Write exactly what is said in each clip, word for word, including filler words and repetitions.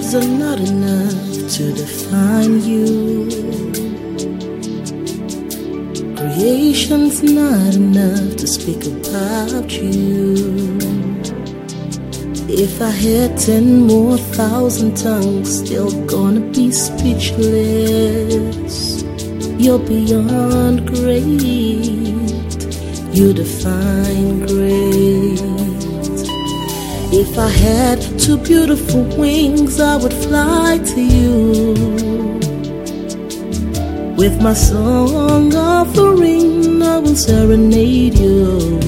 Words are not enough to define you. Creation's not enough to speak about you. If I had ten more thousand tongues, still gonna be speechless. You're beyond great, you define great. If I had two beautiful wings, I would fly to you. With my song offering, I will serenade you.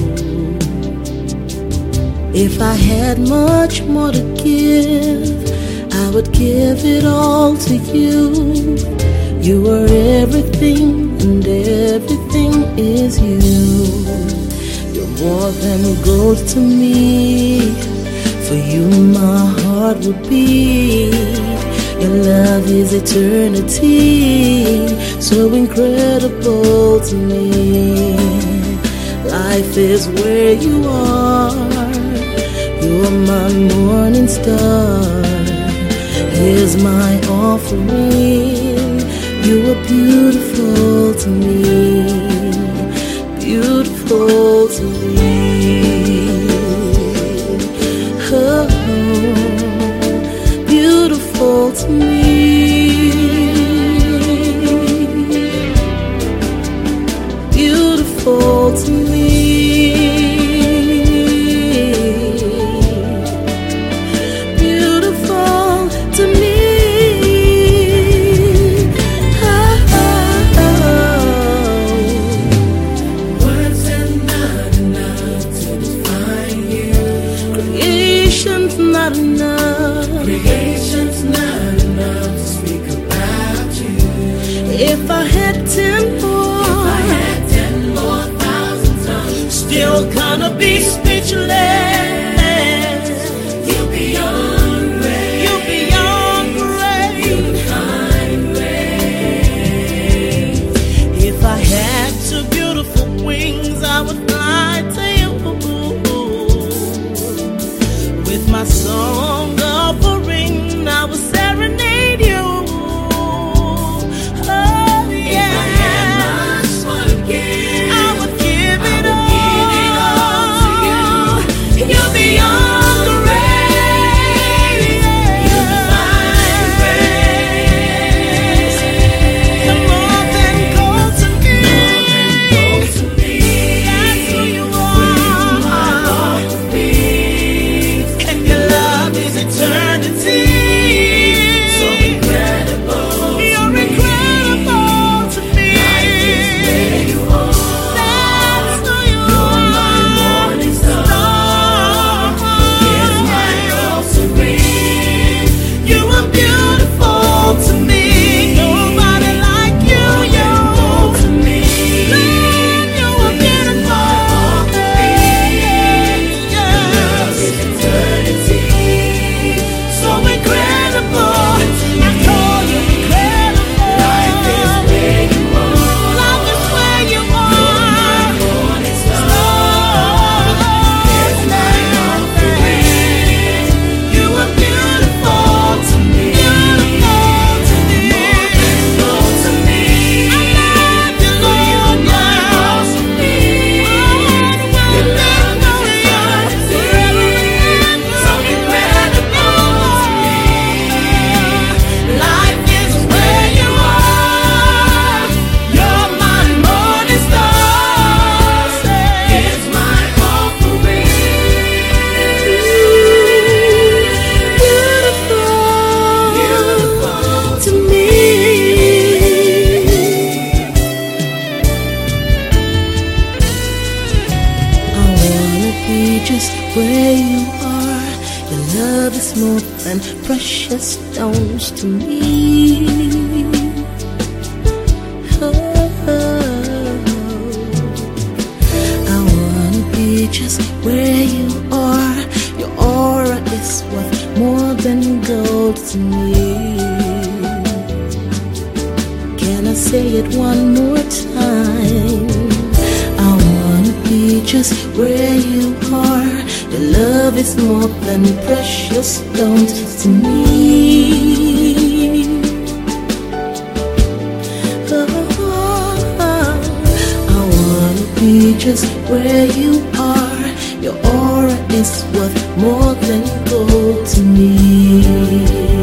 If I had much more to give, I would give it all to you. You are everything, and everything is you. You're more than gold to me. For you my heart will beat. Your love is eternity, so incredible to me. Life is where you are. You are my morning star. Here's my offering. You are beautiful to me, beautiful to me. Oh, beautiful to me, beautiful to me. Not enough. Creation's not enough to speak about you. If I had ten more, if I had ten more thousand tongues, still gonna be speechless. You're beyond great. You're beyond great. You define great. If I had two beautiful wings, I would fly to you. With my song offering, I will serenade you. Oh yeah. If I had much more to give, I would give it I would all. give it all to you. You're beyond great. You define great. You're more than gold to me. More than gold to me. That's who you For you my are. heart will beat. And your love is eternity. So incredible to You're me. incredible to me. Life is where you are. That's who you You're my are. morning star. Here's my offering. You are beautiful to me. Nobody like you, you. Beautiful to me. Man, you are beautiful. Love is eternity. So incredible. I call you incredible. Life is where you are. Life is where you You're my are. morning star. Here's my offering. You are beautiful to me. Beautiful to me. More than gold to me. I love you, For you Lord. my heart will beat. Your love is eternity. So incredible to me. Life is where you are. You're my morning star. Here's my offering. Beautiful to me. I wanna be just where you are. Your love is more than precious stones to me. Oh, I wanna be just where you are. Your aura is worth more than gold to me. Can I say it one more time? I wanna be just where you are. Your love is more than precious stones to me. Oh, I wanna be just where you are. Your aura is worth more than gold to me.